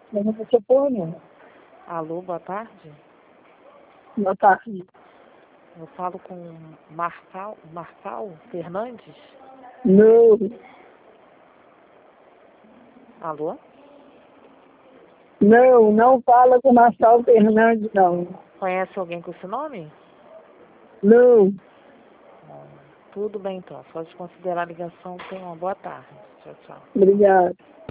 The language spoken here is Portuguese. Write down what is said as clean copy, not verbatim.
Vamos para o Pônio. Alô, boa tarde. Boa tarde. Eu falo com Marçal Fernandes. Não, Alô? não fala com Marçal Fernandes, não. Conhece alguém com esse nome? Não, Tudo bem, então. Pode considerar a ligação. Tenha uma boa tarde. Tchau, tchau. obrigado.